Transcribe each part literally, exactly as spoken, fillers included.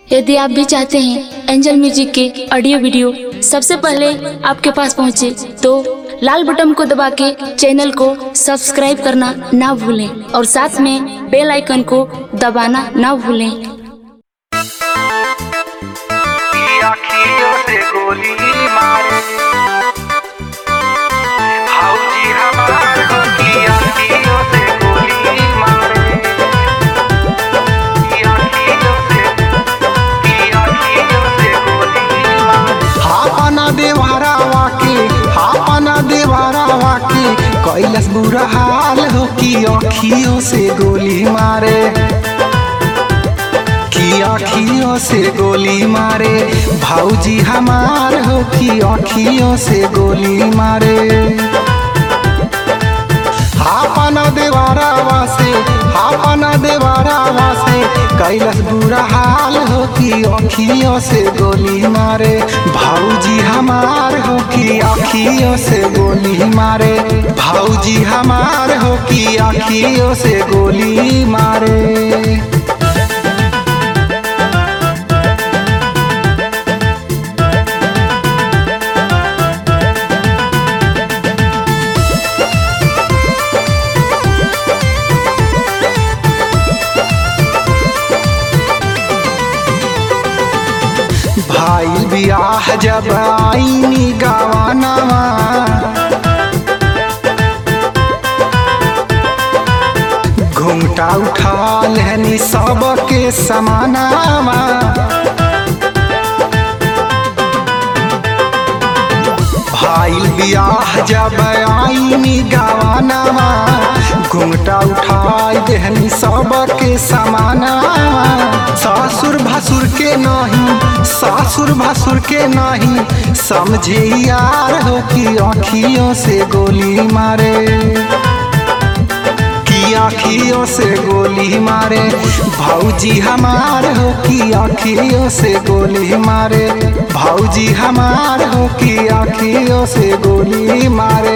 यदि आप भी चाहते हैं एंजल म्यूजिक के ऑडियो वीडियो सबसे पहले आपके पास पहुंचे, तो लाल बटन को दबा के चैनल को सब्सक्राइब करना ना भूलें और साथ में बेल आइकन को दबाना ना भूलें। अखियों से गोली मारे भाऊजी हमारे को की अखियों से गोली मारे की अखियों से की अखियों से गोली मारे। हापना देवारा वाके हापना देवारा वाके कैलस बुरा हाल हो कि अखियों से गोली मारे की अखियों से गोली मारे भाऊजी हमार हो कि अखियों से गोली मारे। हापना देवारा वासे हापना देवारा वासे कैलस बुरा हाल हो कि अखियों से गोली मारे भाऊजी हमार हो कि अखियों से गोली मारे भाऊजी हमार हो कि अखियों से गोली मारे। भाई बियाह जब आईनी गवानवा घूंघटा उठा लेनी सबके समानावा भाई बियाह जब आईनी गवानवा घूंघटा उठाई देहनी सबके समानावा। सासुर भसुर के नहीं सासुर भसुर के नहीं समझे यार हो कि आँखियों से गोली मारे की आँखियों से गोली मारे भाऊजी हमार हो कि आँखियों से गोली मारे भाऊजी हमार हो कि आँखियों से गोली मारे।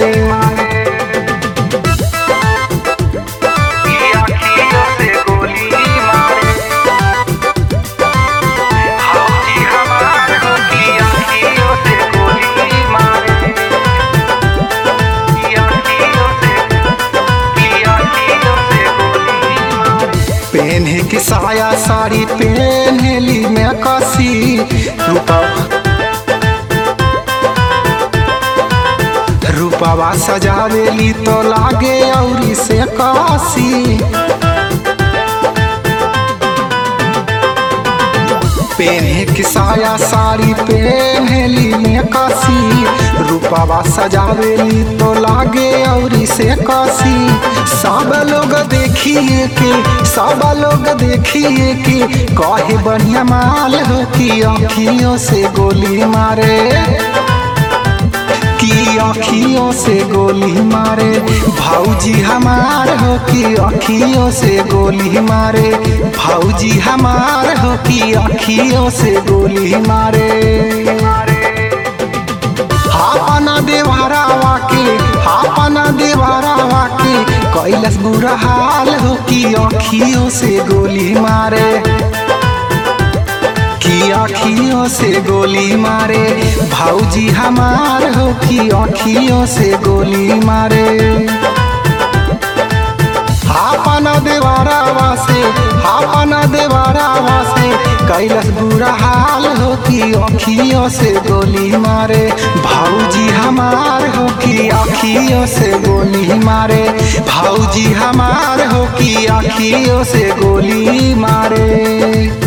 पेन्हे के साया साड़ी पेन्हेली में कसी रूपा रूपावा सजावेली तो लागे औरी से कासी पेन्हे के साया साड़ी पेन्हेली में कसी रूपावा सजावेली तो लागे औरी से कसी। सब लोग देखिए के सब लोग देखिए के कहे बढ़िया माल हो कि आँखियों से गोली मारे की आँखियों से गोली मारे भाऊजी हमार हो कि आँखियों से गोली मारे भाऊजी हमार हो कि आँखियों से गोली मारे। हापना देवारा वाके हापना देवारा वाके कैलस बुरा हाल हो कि आँखियों से गोली मारे की आँखियों से गोली मारे भाऊजी हमार हो कि आँखियों से गोली मारे। हापना देवारा वासे हापना देवारा वासे कैलस बुरा हाल हो कि आँखियों से गोली मारे भाऊजी हमार हो कि आँखियों से गोली मारे भाऊजी हमार हो कि आँखियों से गोली मारे।